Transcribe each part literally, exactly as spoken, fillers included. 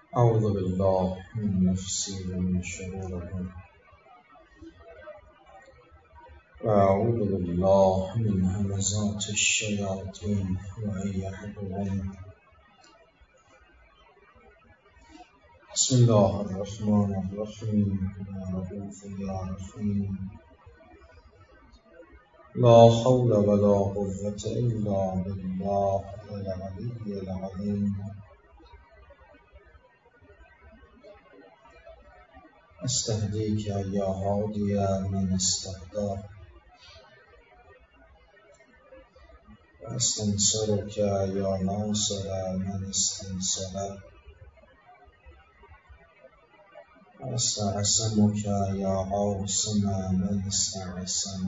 أعوذ بالله من نفسي ومن شرورهم وأعوذ بالله من همزات الشياطين وأن يحضرون. بسم الله الرحمن الرحيم. يا رؤوف يا رحيم. لا حول ولا قوة إلا بالله العلي العظيم. أستهديك يا هادي من استهدى، وأستنصرك يا ناصر من استنصر، وأستعصمك يا عاصم من استعصم،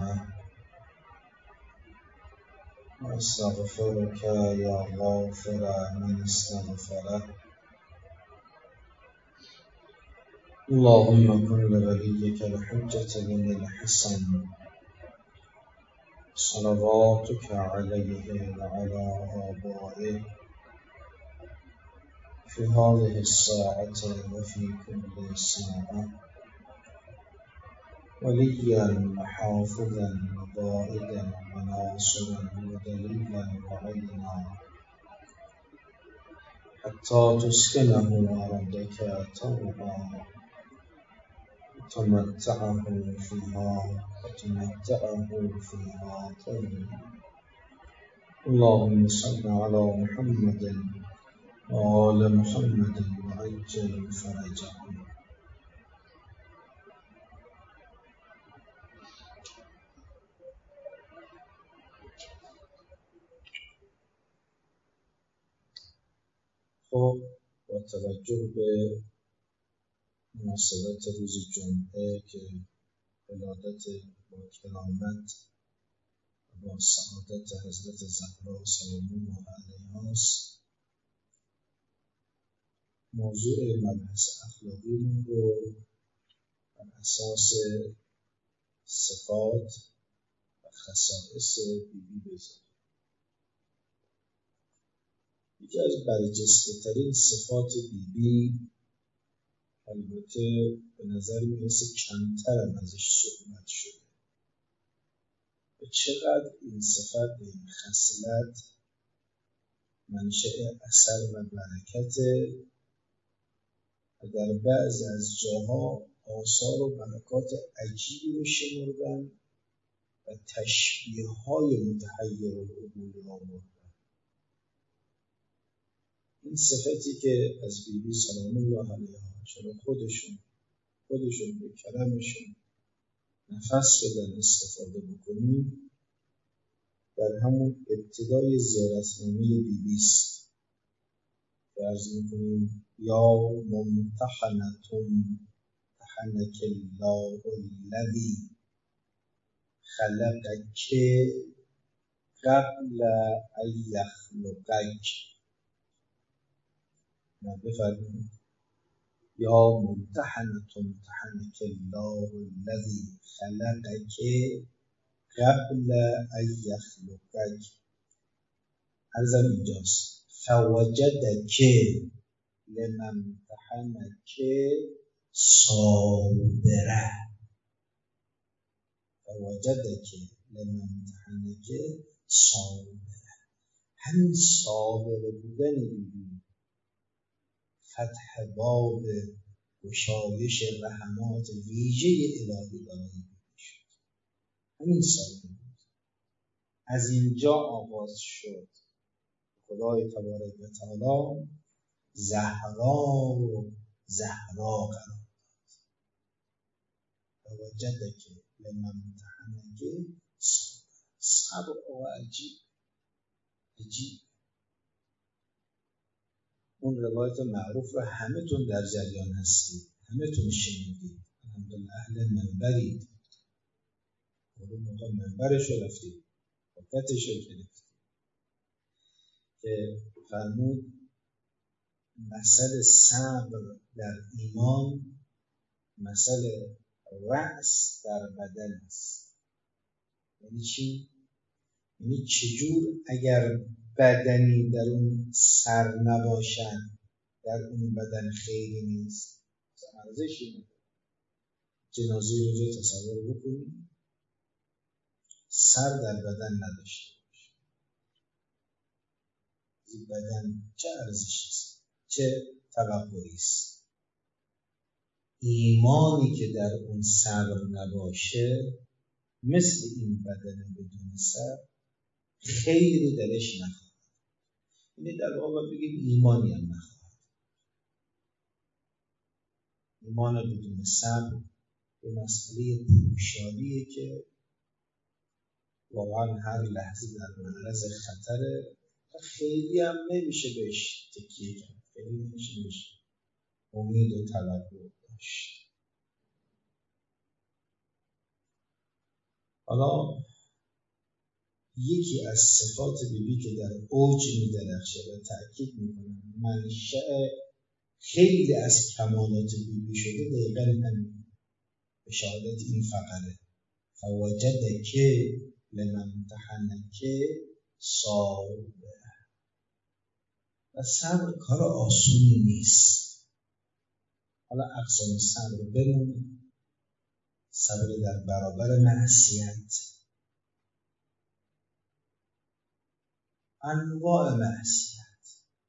وأستغفرك يا غافر من استغفر. اللهم كن لوليك الحجة بن الحسن صلواتك عليه وعلى آبائه في هذه الساعة وفي كل ساعة وليا وحافظا وقائدا وناصرا ودليلا وعينا حتى تسكنه أرضك طوعا وتمتعه فيها وتمتعه فيها طيبا. اللهم صل على محمد وآل محمد وعجل فرجهم. خب با توجه به مناسبت روز جمعه که ولادت با کرامت و با سعادت حضرت زهرا سلام الله علیها است، موضوع مبحث اخلاقیمون رو بر اساس صفات و خصائص بیبی بذاریم. یکی از برجسته ترین صفات بیبی، البته به نظر میرسه کمتر هم ازش صحبت شده، و چقدر این صفت و این خصلت منشأ اثر و برکت و در بعض از جاها آثار و برکات عجیبی رو شمردن و تشبیه های متحیر العقول آوردن. این صفتی که از بیبی سلام الله علیها چرا خودشون خودشون به کرمشون نفس بدن استفاده بکنیم، در همون ابتدای زیارتنامه بیبی است که عرض میکنیم یا ممتحنتون تحنک الله الذی خلقک قبل ان یخلقک. ما بفرمایید یا ممتحنتون تحنک الله الذی خلقک قبل ان یخلقک. عرضم اینجاست فوجدک لممتحنک صابره. فوجدک لممتحنک صابره. همین صابره بودن بیبی، فتح باب گشایش رحمات ویژه الهی برای بیبی شد. همین صابره بود. از اینجا آغاز شد خدای تبارک و تعالی زهرا و زهرا قرار داد. فوجدک لممتحنک صابر. صبر و عجیب عجیب. اون روایت معروف و همه تون در جریان هستید، همه تون شنیدید، الحمدلله اهل منبرید، اون موقع منبرش رو رفتید، وقتش رو گرفتید که فرمود مثل صبر در ایمان مثل رأس در بدن است. یعنی چی؟ یعنی چجور اگر بدنی در اون سر نباشن در اون بدن خیری نیست، ارزشی نداره. جنازه رو جو تصور بکنید سر در بدن نداشته باشه، این بدن چه ارزشی است، چه توقعی است. ایمانی که در اون صبر نباشه مثل این بدن بدون سر خیلی درش نخواهد. اینه در واقع بگیم ایمانی هم نخواهد. ایمان بدون صبر به مسئله پوشالیه که واقعا هر لحظه در معرض خطره و خیلی هم نمیشه بهش تکیه کرد، خیلی نمیشه بهش امید و توقع داشت. حالا یکی از صفات بیبی که در اوج می‌درخشه و تأکید میکنه منشأ خیلی از کمالات بیبی شده دقیقاً همین به شهادت این فقره فوجدک لمن امتحنک صابر. و صبر کار آسونی نیست. حالا اقسام صبر بمونه، صبر در برابر معصیت، انواع معصیت،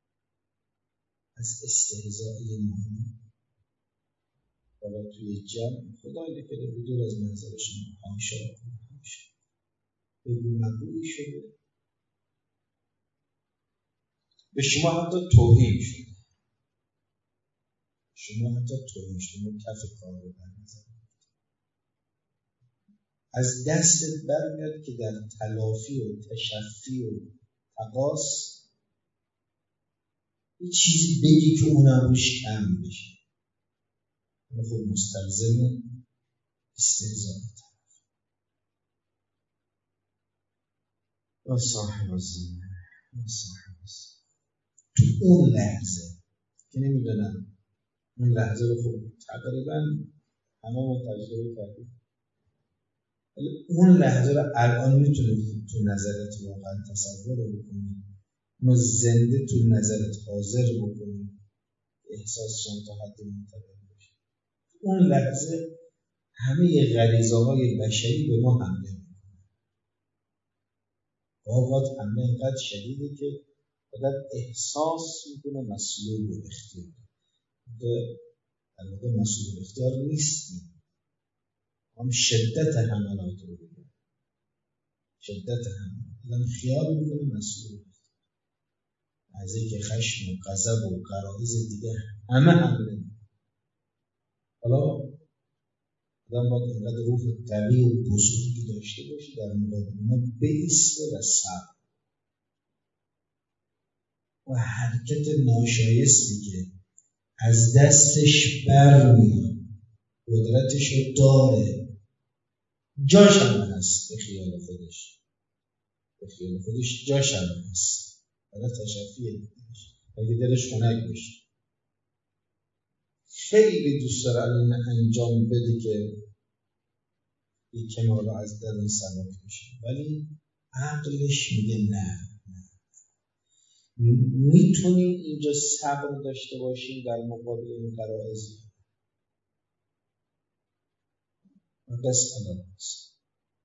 از استهزاء مؤمن حالا توی جمع خدا نکنه بدور از منظرشون حاشا حاشا بگو مگویی شده، به شما حتی توهین شده، شما حتی توهین شده، کف کار رو در نظر از دستت برمیاد که در تلافی و تشفی و تقاص یه چیزی بگی که اونم روش کم بشه، اون خود مستلزم استهزاء طرف. و صاحب الزمان و صاحب الزمان تو اون لحظه که نمیدونم اون لحظه رو خود تقریبا همه ما تجربه کردیم، ولی اون لحظه رو الان میتونی تو نظرت واقعا تصور رو بکنی، اونو زنده تو نظرت حاضر بکنی، احساسشان تا حد منتقل بشه. اون لحظه همه غریزه های بشری به ما حمله میکنه. اوقات حمله اینقدر شدیده که آدم احساس میکنه مسئول و اختیار در واقع مسئول اختیار نیستیم، هم شدت حملات رو بگیم، شدت حملات آدم خیال میکنه مسئول اختیار، از اینکه خشم و غضب و غرایز دیگه همه حمله میکنه. حالا آدم باید اینقدر روح قوی و بزرگی داشته باشه در مقابل ما بایسته و صبر و حرکت ناشایستی که از دستش برمیاد قدرتشو داره، جاش هم هست به خیال خودش، به خیال خودش جاش هم هست برای تشفیه دیدش اگه دلش خنک بشه. خیلی دوست داره الان انجام بده که یک کنار از درون سبک بشه، ولی عقلش میگه نه نه. میتونیم اینجا صبر داشته باشیم در مقابل این غرایز و بس الان هست.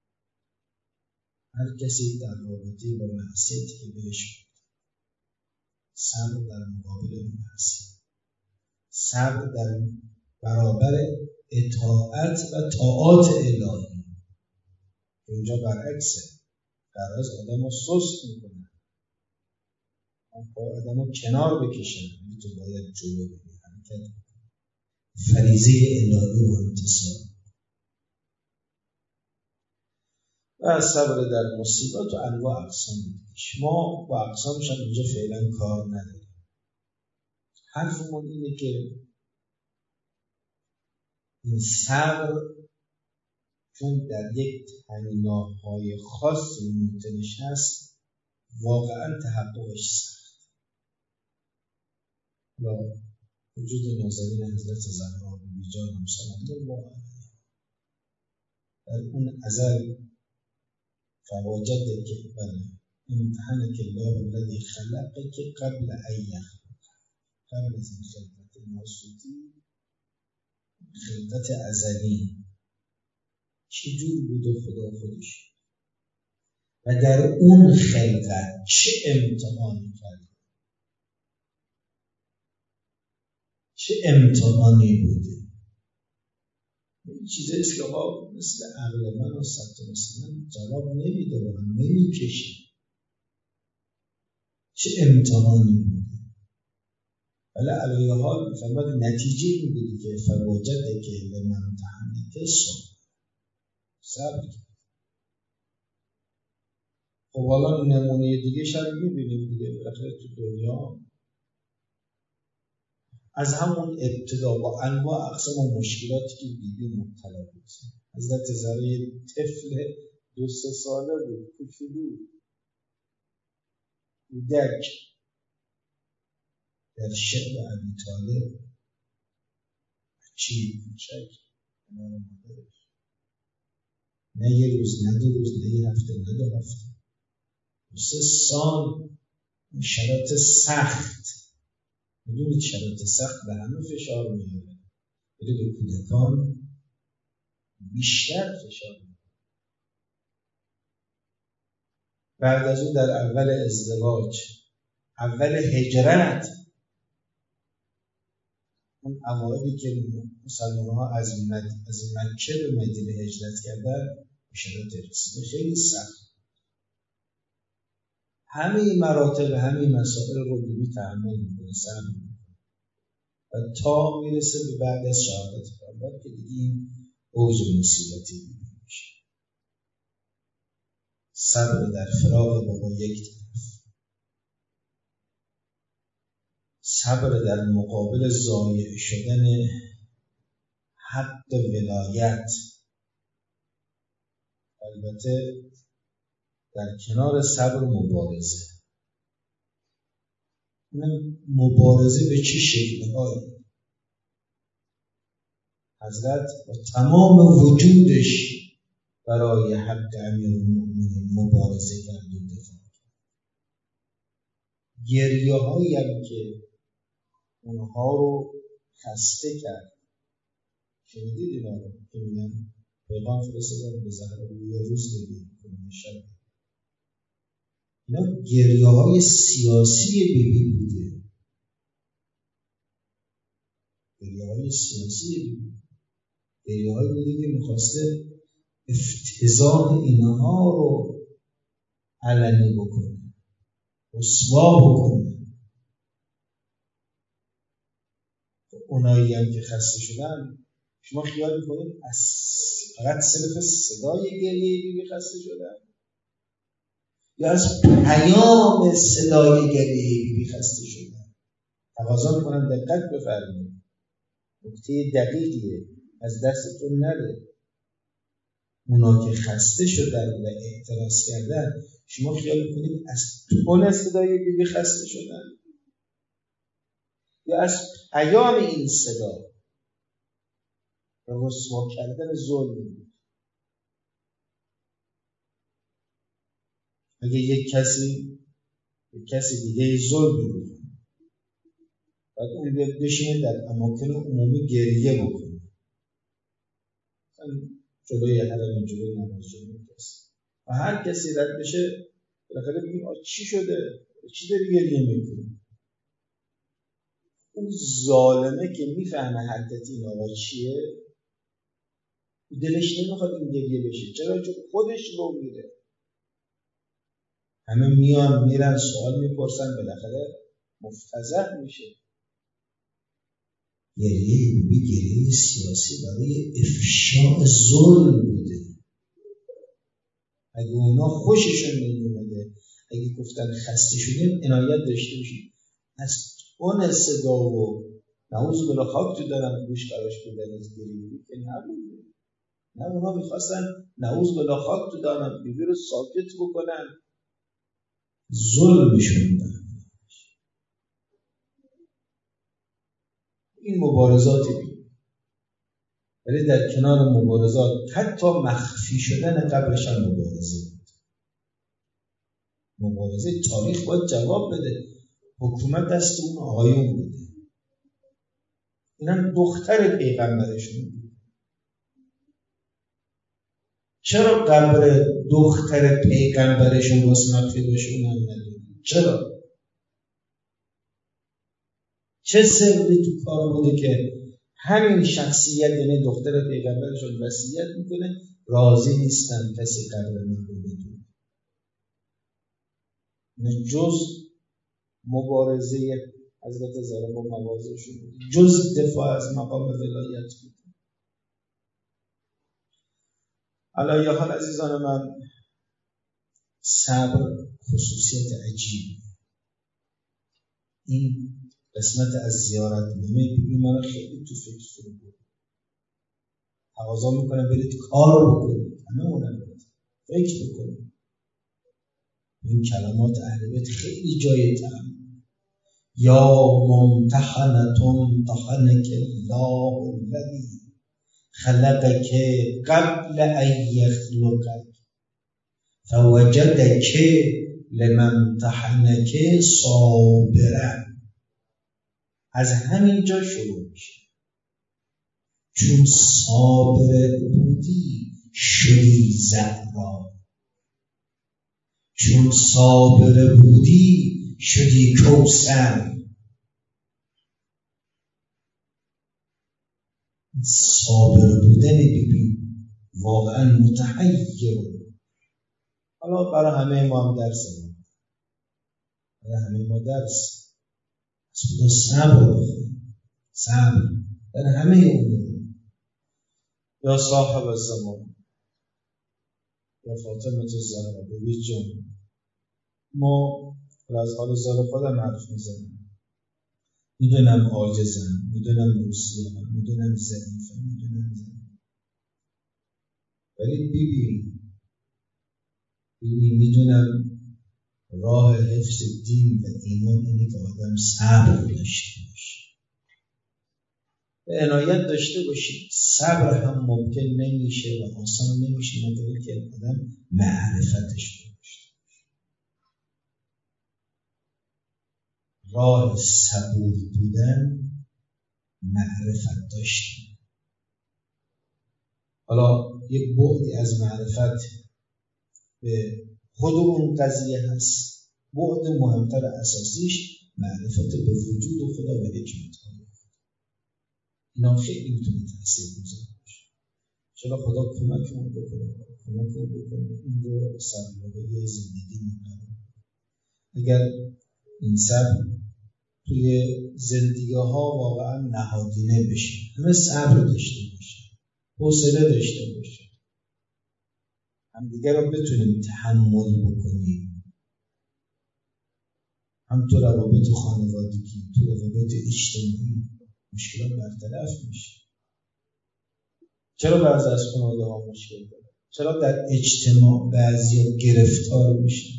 هر کسی در رابطه با معصیتی که بهش صبر در مقابل این معصیت، صبر در برابر اطاعت و طاعات الهی. اینجا برعکسه، غرایز آدم رو سست میکنه، آدم رو کنار بکشن، تو باید جلو بگی حرکت فریضه الهی و انتصار. و صبر در مصیبت و انواع اقسام دیدیش، ما با اقسامش هم اینجا فعلا کار نداریم. حرفمون اینه که این صبر چون در یک تنگناهای خاصی ممکنش هست واقعا تحققش سخت. و وجود نازنین حضرت زهرا بیبی جانم سلام الله علیها در اون ازل فواجد که بله امتحان که الله الذی خلق که قبل ان یخلق، قبل از این خلقت ناسوتی، خلقت ازلی چجور بود خدا خودش و در اون خلقت چه امتحانی کرد، چه امتحانی بوده. این چیزه است که آقا مثل عقل من و سطح مثل من جواب نمیده و نمیکشه. چه امتحانی بوده. ولی علیه حال میفرماد نتیجه این بوده که فواجده که لمن امتحنک صبر کرد. خب حالا نمونه دیگه شب میبینیم دیگه، بالاخره تو دنیا از همون ابتدا با انواع اقسام و مشکلاتی که بیبی مبتلا بود. حضرت زهرا طفل دو سه ساله بود، کوچولو کودک در شعب ابی طالب، بچه‌ی کوچک کنار مادرش، نه یه روز نه دو روز نه یه هفته نه دو هفته، دو سه سال شرایط سخت. میدونید شرایط سخت به همه فشار میاره، ولی به کودکان بیشتر فشار میاره. بعد از اون در اول ازدواج، اول هجرت، اون اوایلی که مسلمان‌ها از از مکه به مدینه هجرت کردن، شرایط رسیده خیلی سخت. همه مراتب همه مسائل رو بیبی تحمل میکنه، صبر میکنه و تا میرسه به بعد از شهادت پیامبر که دیگه این اوج مصیبتی بیبی میشه. صبر در فراق بابا یک طرف، صبر در مقابل ضایع شدن حق ولایت، البته در کنار صبر مبارزه. اونم مبارزه به چه شکل‌هایی؟ حضرت با تمام وجودش برای حق امیرالمؤمنین مبارزه کرد و دفاع کرد. گریه‌هایی هم که اونها رو خسته کرد. شنیدید اینا رو که میگن پیغام فرستادن به زهرا روی روز گریه می‌کنه، شب. اینا گریه‌های سیاسی بیبی بوده. گریه‌های سیاسی بیبی. گریه‌هایی بوده که می‌خواسته افتضاح اینها رو علنی بکنه، رسوا بکنه. اونایی هم که خسته شدن، شما خیال می‌کنید از فقط صرف صدای گریه بیبی خسته شدن یا از پیام صدای گریه بیبی خسته شدن؟ تقاضا می‌کنم دقت بفرمایید. نکته دقیقیه، از دستتون نره. اونا که خسته شدن و اعتراض کردن، شما خیال می‌کنید از تون صدای بیبی خسته شدن یا از پیام این صدا و رسوا کردن ظلم؟ اگه یک کسی یک کسی دیگه ظلم می‌کنه، بعد اون بیاد بشینه در اماکن عمومی گریه بکنه، مثلا جلوی حرم، جلوی نماز جلوی کسی، و هر کسی رد بشه بالاخره بگیم آ چی شده؟ چی داری گریه می‌کنی؟ اون ظالمه که میفهمه حقیقت این آقا چیه، دلش نمیخواد این گریه بشه. چرا؟ چون خودش رو میره. همه میان میرن سوال میپرسن، بالاخره مفتضح میشه. گریه بیبی گریه سیاسی برای افشاء ظلم بوده. اگه اونا خوششون نمیومده، اگه گفتن خسته شدیم، عنایت داشته باشید از اون صدا و نعوذ بالله خاک تو دارم گوش قراش بدن از گریه که نبوده. نه، اونا میخواستن نعوذ بالله خاک تو دارم بیبی رو ساکت بکنن، ظلمشون دارن. این مبارزاتی بود، ولی در کنار مبارزات حتی مخفی شدن قبلش هم مبارزه بود. مبارزه تاریخ باید جواب بده. حکومت دست اون آقایون بوده. اینا دختر پیغمبرشون بود. چرا قبر دختر پیغمبرشون واسه پیداشون هم ندارید؟ چرا؟ چه سری تو کار بوده که همین شخصیت، یعنی دختر پیغمبرشون وصیت میکنه راضی نیستن کسی قبر من رو بدونه؟ نه جز مبارزه حضرت زهرا با مواضعشون بود، جز دفاع از مقام ولایت بود. علی حال عزیزان من، صبر خصوصیت عجیب. این قسمت از زیارتنامه بیبی من خیلی تو فکر فرو برد. تقاضا میکنم برید کار بکنید، همه اونم برید فکر بکنید. این کلمات اهل بیت خیلی جای تأمل. یا ممتحنة امتحنک الله الذی خلقک قبل ان یخلقک فوجدک لمن امتحنک صابرا. از همین جا شروع میشه. چون صابر بودی شدی زهرا، چون صابر بودی شدی کوثر. صابر بودن ببین واقعا متحیر. حالا برای همه ما هم درس ما برای همه ما درس از خدا صبر بخونیم، صبر در همه امور. یا صاحب الزمان، یا فاطمه الزهرا، ببین جان، ما از حال زار خودم حرف میزنم. میدونم عاجزم، میدونم روسیه‌ام، میدونم ضعیفم، میدونم ضعیفم، ولی ببین ببین میدونم راه حفظ دین و ایمان اینه که آدم صبر داشته باشه و عنایت داشته باشید. صبر هم ممکن نمیشه و آسان نمیشه مگر که آدم معرفتش باشه. راه صبور بودن معرفت داشتن. حالا یک بعدی از معرفت به خود اون قضیه هست. بعد مهمتر اساسیش معرفت به وجود خدا و حکمت خدا. اینا خیلی میتونه تأثیر گذار باشه. چرا خدا کمکمون بکنه، کمکمون بکنه این رو سرمایه زندگی میکنه. اگر این صبر توی زندگی ها واقعا نهادینه بشه، همه صبر داشته باشه، حوصله داشته باشه، هم دیگر رو بتونیم تحمل بکنیم، هم تو روابط خانوادگی، تو روابط اجتماعی مشکلات برطرف میشه. چرا بعضی از خانواده ها مشکل داره؟ چرا در اجتماع بعضی ها گرفتار میشه؟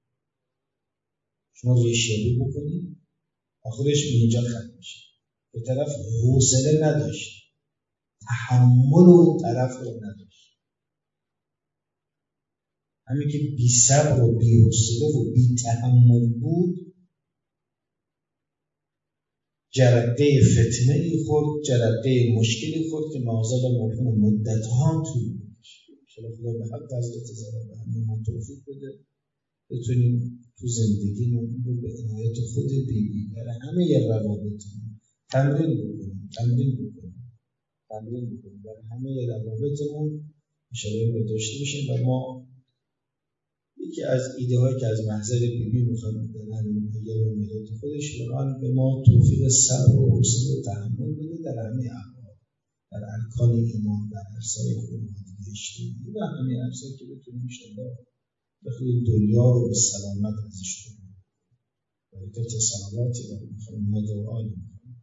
شما ریشه‌یابی بکنید آخرش به اینجا ختم میشه. به طرف حوصله نداشت، تحمل و طرف رو نداشت. همین که بی صبر و بی حوصله و بی تحمل بود، جرقه فتنه ای خورد، جرقه مشکلی خورد که معاذالله ممکنه مدت‌ها طول بکشه. انشاءالله خدا به حق حضرت زهرا به همه ما توفیق بده بتونیم تو زندگیمون رو به عنایت خود بیبی در همه روابطمون تمرین بکنیم تمرین بکنیم تمرین بکنیم در همه روابطمون انشاءالله رو داشته باشیم. و ما یکی از ایده هایی که از محضر بیبی میخوام در همین ایام میلاد خودش واقعا به ما توفیق صبر و حوصله و تحمل بده در همه احوال، در ارکان ایمان، در عرصه‌های خانوادگی اجتماعی و همه عرصه‌ای که بتونیم انشاءالله بخیر دنیا رو به سلامت ازش کنیم. و ایدت سلاماتی بر محمد و آل محمد.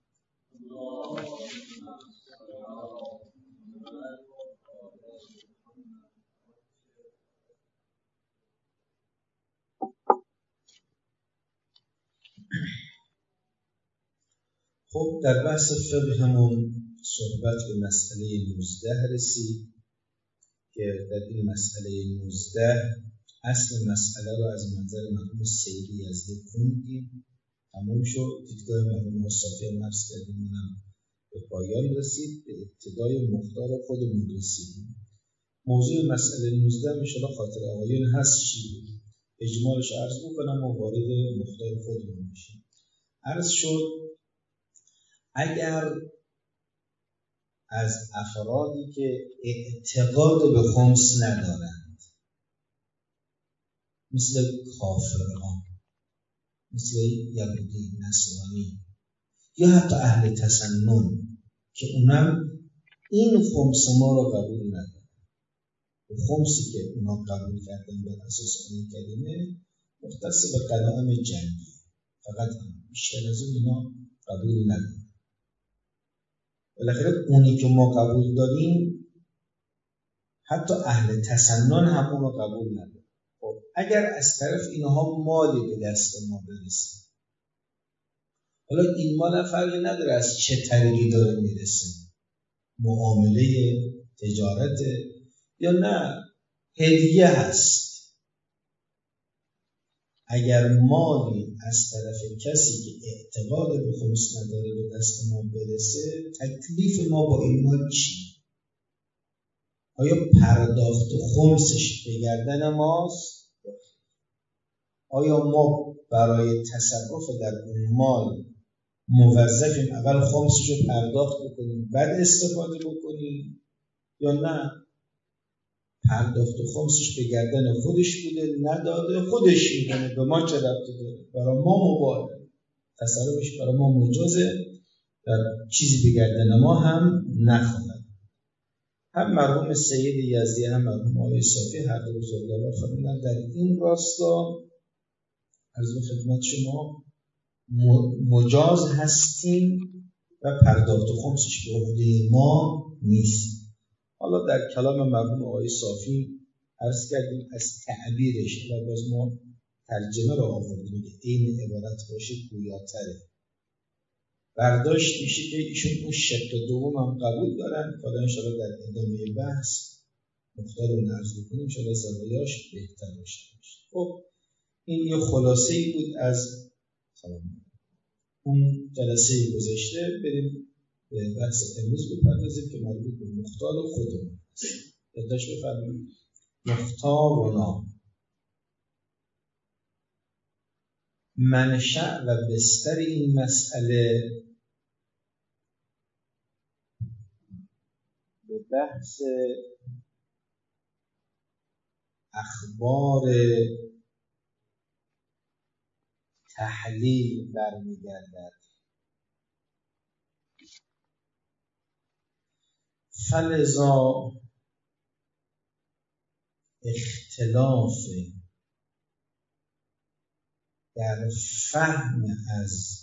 خب در بحث فقهمون صحبت به مسئله نوزده رسید که در این مسئله نوزده اصل مسئله رو از منظر مرحوم سیری یزدی خوندیم، تموم شد. دیدگاه مرحوم مصطفی هم عرض کردیم، منم به پایان رسید، به ابتدای مختار خودمون رسیدیم. موضوع مسئله نوزده انشاءالله خاطر آقایون هست چی بود؟ اجمالش عرض میکنم و وارد مختار خودمون میشیم. عرض شد اگر از افرادی که اعتقاد به خمس ندارند، مثل کافران، مثل یهودی، نصرانی یا حتی اهل تسنن که اونم این خمس ما رو قبول ندارن، و خمسی که اونا قبول کردن بر اساس این کلمه مختص به غنایم جنگی، فقط بیشتر از این اینا قبول ندارن. بالاخره اونی که ما قبول داریم حتی اهل تسنن هم اون رو قبول ندارن. خب اگر از طرف اینها مالی به دست ما برسه، حالا این مال فرقی نداره از چه طریقی داره میرسه، معامله، تجارت یا نه هدیه هست، اگر مالی از طرف کسی که اعتقاد به خمس نداره به دست ما برسه، تکلیف ما با این مال چی؟ آیا پرداخت خمسش به گردن ماست؟ آیا ما برای تصرف در اون مال موظفیم اول خمسش رو پرداخت بکنیم بعد استفاده بکنیم، یا نه پرداخت خمسش به گردن خودش بوده، نداده، خودش میدونه، به ما چه ربطی داره، برای ما مباهه، تصرفش برای ما مجازه، در چیزی به گردن ما هم نخواهد. هم مرحوم سید یزدی هم مرحوم آقای صافی هر دو بزرگوار فرمودن در این راستا عرض به خدمت شما مجاز هستیم و پرداخت خمسش به عهده ما نیست. حالا در کلام مرحوم آقای صافی عرض کردیم از تعبیرش و باز ما ترجمه رو آوردیم که این عبارت باشه گویاتره، برداشت میشه که ایشون اون شق دوم هم قبول دارن. حالا انشاءالله در ادامه بحث مختار رو نرز بکنیم، انشاءالله زوایاش بهتر باشه. خب این یه خلاصه ای بود از اون جلسه گذشته. بریم به بحث امروز بپردازیم که مربوط به مختار خودمون است. یادداشت بفرمایید. مختارنا، منشأ و بستر این مسئله به بحث اخبار تحلیل برمیگردد. فلذا اختلاف در فهم از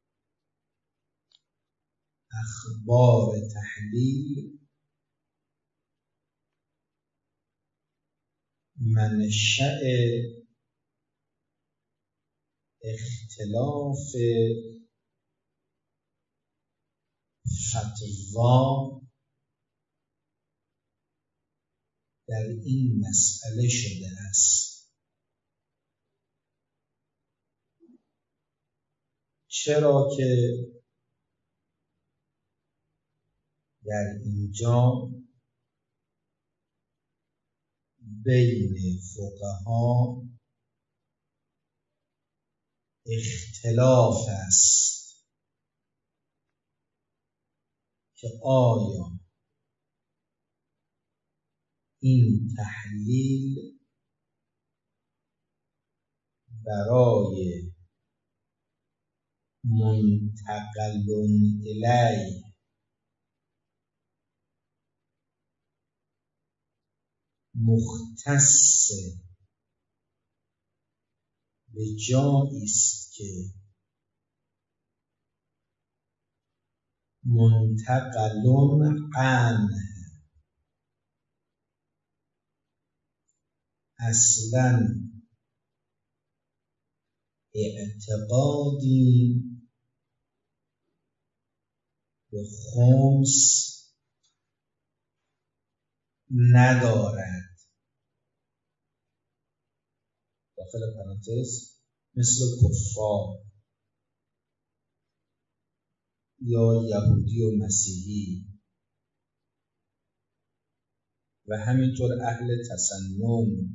اخبار تحلیل منشأ اختلاف فتوا در این مسئله شده است. چرا که در اینجا بین فقها اختلاف است که آیا این تحلیل برای منتقل الیه مختص به جایی است که منتقل عنه اصلاً اعتقادی به خمس ندارد، داخل پرانتز مثل کفار، یا یهودی و مسیحی و همینطور اهل تسنن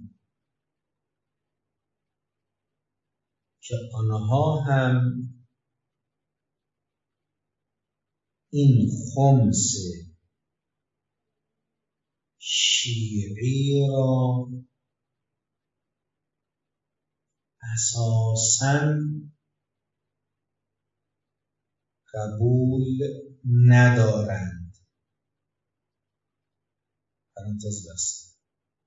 که آنها هم این خمس شیعی را اساساً قبول ندارند. پرانتز بسته.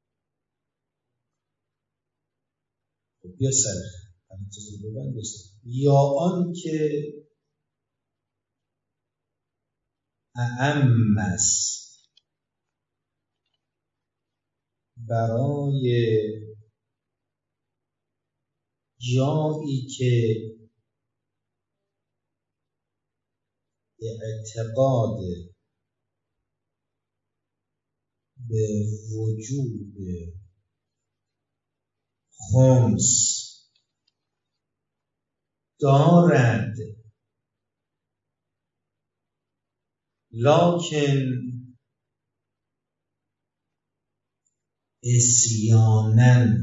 خب بیا سر پرانتز رو ببند بسته. یا آن که اعم است برای جایی که اعتقاد به وجود خمس دارد لکن عصیاناً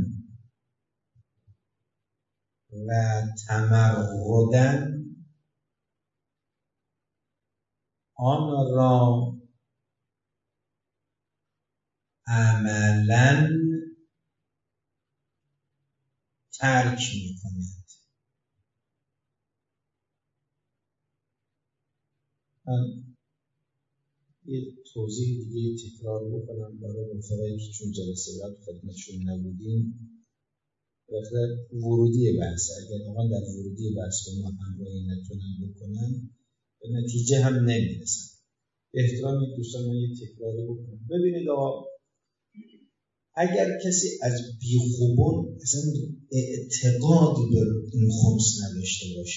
و تمرداً آن را عملاً ترک می کند. من یه توضیح دیگه تکرار بکنم برای رفقایی که چون جلسه قبل خدمتشون نبودیم. بخاطر ورودی بحث، اگر آقا در ورودی بحث با ما همراهی نتونن بکنن به نتیجه هم نمیرسن. به احترام دوستان من یه تکراری بکنم. ببینید آقا، اگر کسی از بیخوبون اصلا اعتقادی به این خمس نداشته باشه،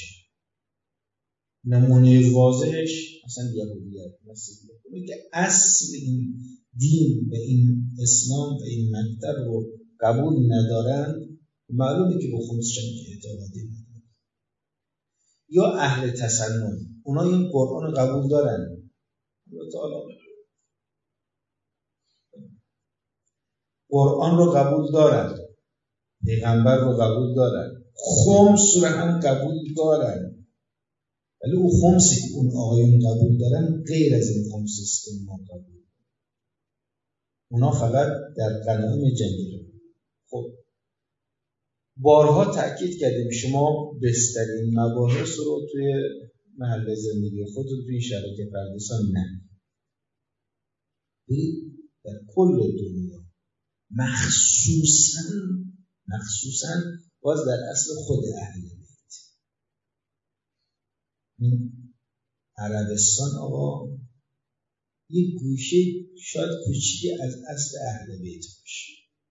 نمونه واضحش مثلا یهودیت مسیحیت، اون که اصل این دین و این اسلام و این مکتب رو قبول ندارن، معلومه که به خمسشون اعتقادی ندارن. یا اهل تسنن، اونا این قرآن رو قبول دارن، قرآن رو قبول دارن، پیغمبر رو قبول دارن، خمس رو هم قبول دارن، ولی اون خمسی که اون آقایون قبول دارن غیر از این خمسی است که ما قبول دارن. اونا فقط در غنایم جنگی. خب بارها تأکید کردیم شما بسترین مباحث رو توی محل زندگی خودتون توی شبکه پردیسان نه، برید در کل دنیا، مخصوصاً مخصوصاً باز در اصل خود اهل بیت. این عربستان آقا یک گوشه شاید کوچیکی از اصل اهل بیت باشه،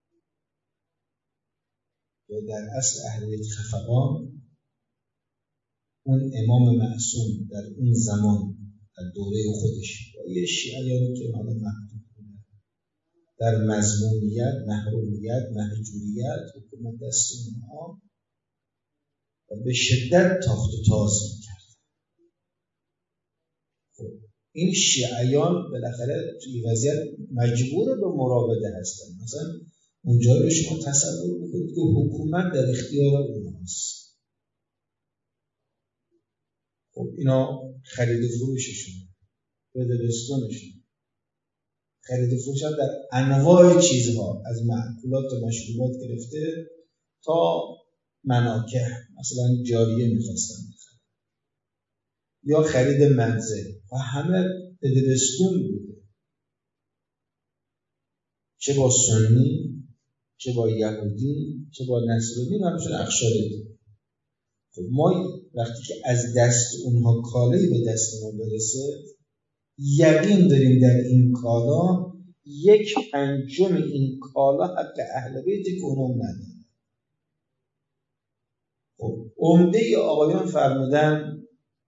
یا در اصل اهل بیت خفقان، اون امام معصوم در اون زمان در دوره خودش با یه شیعیانی که حالا محدود بودن در مظلومیت، محرومیت، مهجوریت حکومت دست اونها و به شدت تاخت و تاز میکرد. خب این شیعیان بالاخره توی وضعیت مجبور به مراوده هستن. مثلا اونجا رو شما تصور بکنید که حکومت در اختیار اونهاست. خب اینا خرید فروششون، بدبستانشون، خرید فروش در انواع چیزها از معقولات و مشروبات گرفته تا مناکح، مثلا جاریه میخواستن بخرن یا خرید منزل و همه بدبستون بوده، چه با سنی، چه با یهودی، چه با نصرانی، همشون اخشار دید. خب ما وقتی که از دست اونها کالایی به دست ما برسه، یقین داریم در این کالا یک پنجم این کالا حق اهل بیت که اونم نداره. خب عمده آقایان فرمودن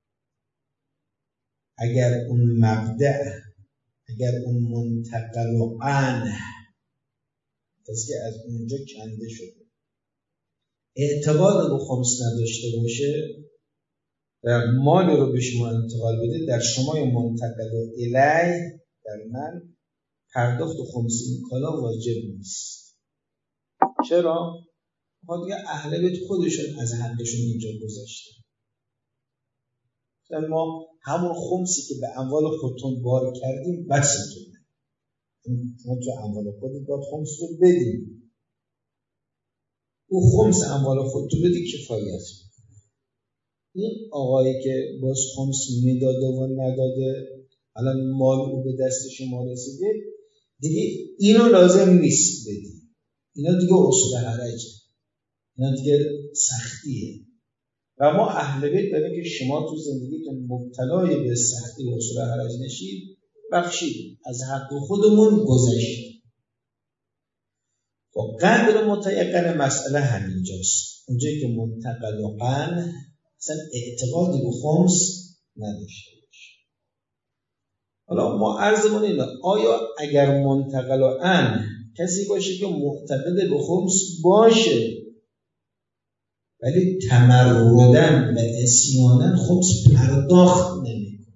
اگر اون مبدأ، اگر اون منتقل و عنه کسی که از اونجا کنده شده اعتقاد به خمس نداشته باشه، و مال رو به شما انتقال بده، در شما منتقل الی، در من پرداخت خمس این کالا واجب نیست. چرا؟ خب دیگه اهل بیت خودشون از حقشون اینجا گذاشته. ما همون خمسی که به اموال خودتون بار کردیم بسیتونه. ما تو اموال خودت باید خمس رو بدیم. او خمس اموال خودتون بدی کفایت. این آقایی که باز خمس میداده و نداده، الان مال او به دست شما رسیده، دیگه اینو لازم نیست بدی. اینا دیگه اصول حرجه، اینا دیگه سختیه. و ما اهل بیت برای که شما تو زندگیتون مبتلای به سختی و اصول حرج نشید، بخشید، از حق خودمون گذشت. و قدر متیقن مسئله همینجاست، اونجایی که منتقل و قن اصلا اعتقادی به خمس نداشته باشه. حالا ما عرضمون اینه، آیا اگر منتقل و قن کسی باشه که معتقد به خمس باشه ولی تمردن و عصیانن خمس پرداخت نمیکنه،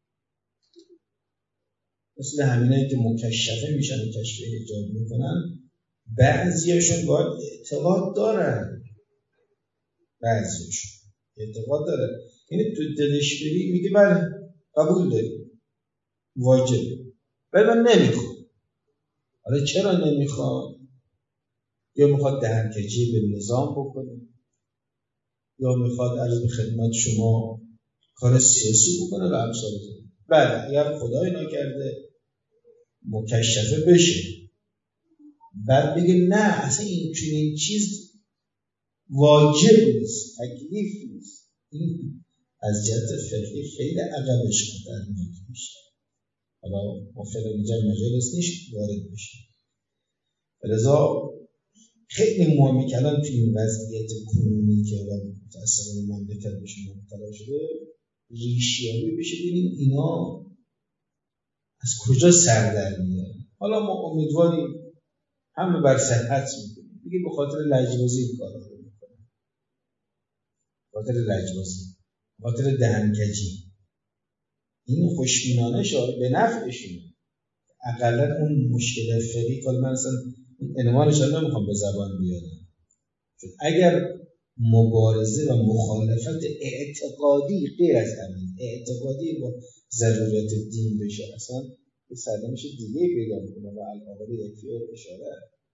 مثل همینایی که مکشفه میشن و کشف حجاب میکنن، بعضیاشون باید اعتقاد دارن، بعضیاشون اعتقاد داره، یعنی تو دلش بری میگه بله قبول داری واجبه، ولی من نمیخوام. حالا چرا نمیخواد؟ یا میخواد دهنکجی به نظام بکنه، یا میخواد عرض به خدمت شما کار سیاسی بکنه و امثال ذالک. بله اگر خدای نکرده مکشفه بشه، بعد بگه نه اصلا این چنین چیز واجب نیست، تکلیف نیست، این از جهت فقهی خیلی عقبش خطرناک میشه. حالا ما فعلا اینجا مجالس نیست وارد بشه. لذا خیلی مهمه که الان توی این وضعیت کنونی که الان متأسفانه مملکت بشه مبتلا شده، ریشیابی بشه ببینیم اینا از کجا سر در میاد. حالا ما امیدواریم همه بر صحت میکنیم، دیگه به خاطر لجبازی این کارا رو میکنن، خاطر لجبازی، خاطر دهنکجی. این خوشبینانه شد به نفعشونه. اقلا اون مشکل فقهی که من اصلا عنوانش هم نمیخوام به زبان بیارم، چون اگر مبارزه و مخالفت اعتقادی غیر از همین اعتقادی با ضرورت دین بشه، اصلا یه سرنوشت دیگه پیدا میکنه و الان یکفی اشاره.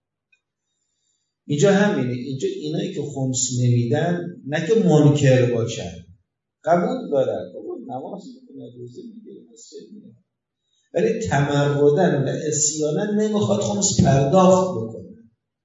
اینجا همینه، اینجا اینایی که خمس نمیدن نه که منکر باشن، قبول دارن، بابا نماز میکنه، روزه میگیره، مسجد میره، ولی تمردن و عصیانن نمیخواد خمس پرداخت بکنه.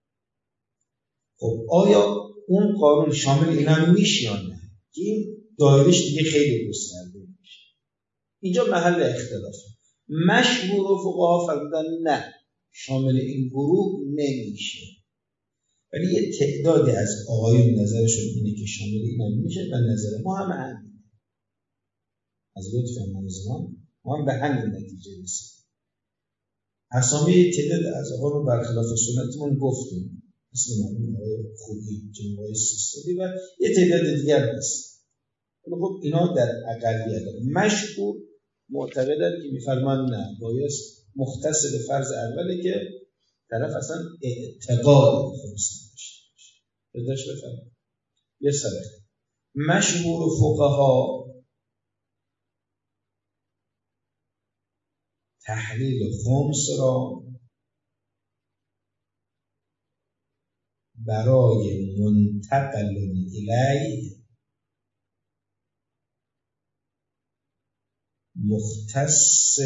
خب آیا اون قانون شامل اینا میشه یا نه؟ که این دایرش دیگه خیلی گسترده میشه. اینجا محل اختلافه. مشهور فقها فرمودن نه، شامل این گروه نمیشه، ولی یه تعدادی از آقایون نظرشون اینه که شامل اینا میشه و نظر ما هم همینه. از لطف امام زمان ما هم به همین نتیجه رسیدیم. اسامی تعداد از آقا رو برخلاف سنتمون گفتیم، مثل مرحوم آقای خوبی، جناب آقای سیستانی و یه تعداد دیگر هست. خب اینا در اقلیت. مشهور معتقدن که میفرمان نه، باید مختص به فرض اوله که طرف اصلا اعتقاد خمس داشته باشه. بداش بفرمایید. یه سره مشهور فقها تحلیل خمس را برای منتقل الیه مختص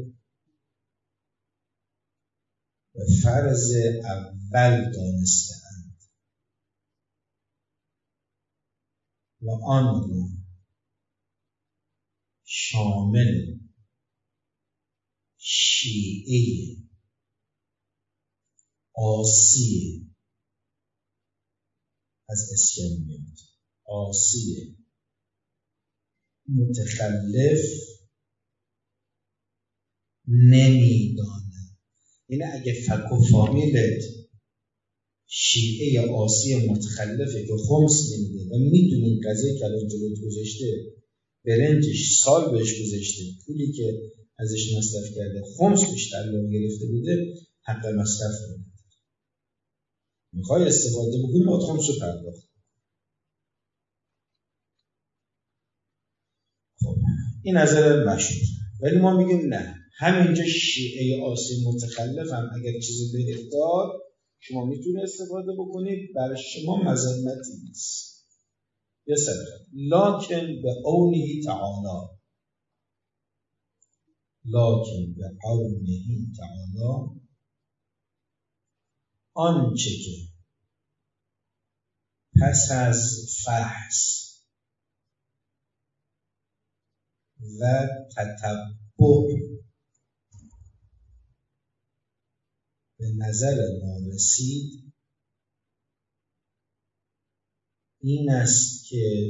و فرض اول دانسته‌اند و آن را شامل شیعه عاصی از اسیان میاد، عاصی متخلف نمیدانه. یعنی اگه فک و فامیلت شیعه عاصی متخلفه که خمس نمیده و میدونی این قضیه که الان جلوت گذاشته برنجش سال بهش گذشته، پولی که ازش مصرف کرده خمس بیشتر لون گرفته بوده، حق مصرف کنه. میخوای استفاده بکنی باید خمس رو پرداخت. خب این نظر مشهور. ولی ما میگیم نه، همینجا شیعه آسی متخلف هم اگر چیزی به اهدار شما میتونه استفاده بکنید، برای شما مذمتی نیست. یه صدقه لکن به قوله تعالی، لکن به قوله تعالی آنچه که پس از فحص و تتبع به نظر ما رسید این است که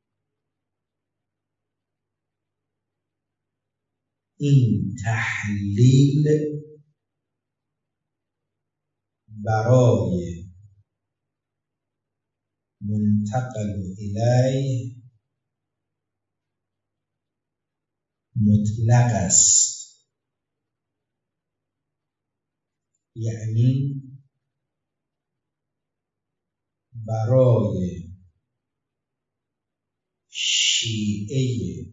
این تحلیل برای منتقل الیه مطلق است، یعنی برای شیعه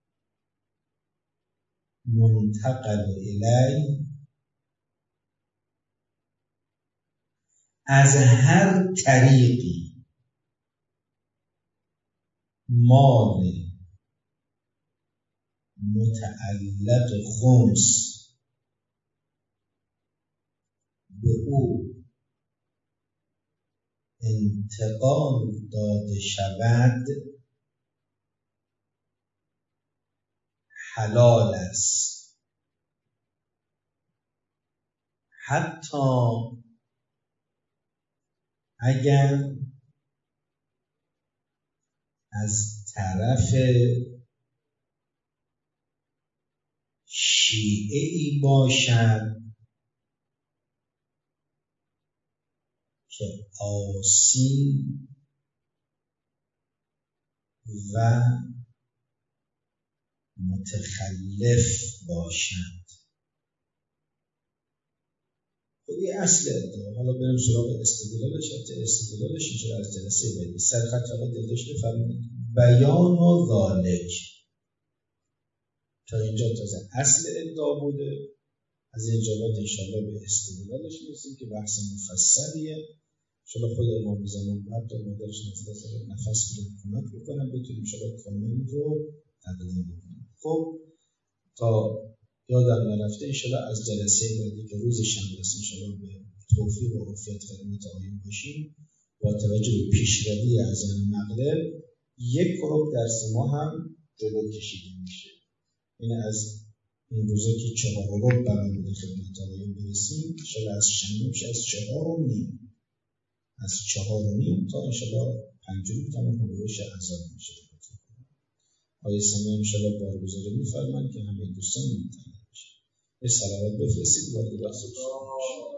منتقل الیه از هر طریقی مال متعلق خمس به او انتقال داده شود حلال است، حتی اگر از طرف شیعه‌ای باشد که عاصی و متخلف باشد. خب این اصل ادعا. حالا بریم سراغ استدلالش. استدلالش اینجا از جلسه بعدی سرخط حالا دلش بفرمایید. بیان و ذالک تا اینجا تازه اصل ادعا بوده. از اینجا بعد انشاءالله به استدلالش میرسیم که بحث مفصلیه. انشاءالله خود امام زمان بعد تا مادرش نفس بده کمک بکنم بتونیم انشاءالله کامل رو تقدیم بکنیم. خب تا یادم نرفته انشاءالله از جلسه بعدی که روز شنبه است انشاءالله به توفیق و عافیت خدمت آقایون باشیم. با توجه به پیشروی اذان مغرب یک ربع درس ما هم جلو کشیده میشه. این از این روزا که چهار و ربع قرار بوده خدمت آقایون برسیم، انشاءالله از شنبه میشه از چهار و نیم از چهار و نیم تا انشاءالله پنج و نیم تا مقابلش اذان میشه. آیه سمیه انشاءالله بارگذاری میفرمایند که همه دوستان میتونن بشه. یه صلوات بفرستید وارد بحث بشید.